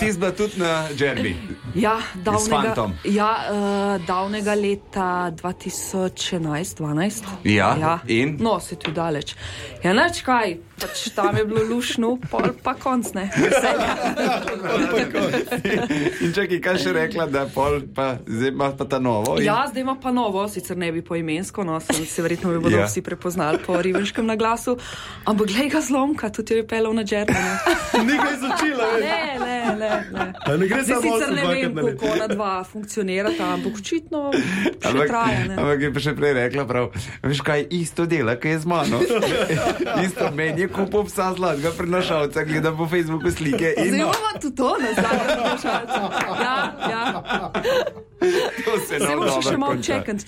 ti si bila tudi na Džerbi. Ja, davnega leta 2011-12. Ja, in? No, se tu daleč. Ja, neč kaj, pač tam je bilo lušno, pol pa konc, ne. In čakaj, kaj še rekla, da pol pa zdaj ima pa ta novo? Ja, zdaj ima pa novo, sicer ne bi poimensko, no, se verjetno bi bodo vsi prepoznali po rivenškem naglasu, ampak glej ga zlomka, tudi je pelal na Džerbi. Nekaj izučila, veš? Ne gre samo sicer ne vem, kako ona dva funkcionirata, ampak očitno še traja, ne. Ampak je pa še prej rekla prav, veš kaj, isto dela, kaj je z mano. Isto meni je kupil psa zlatega prenašalca, gleda po Facebooku slike. Zdaj imamo tudi to, ne, zlatega prenašalca. Ja. To se nam dobro konča.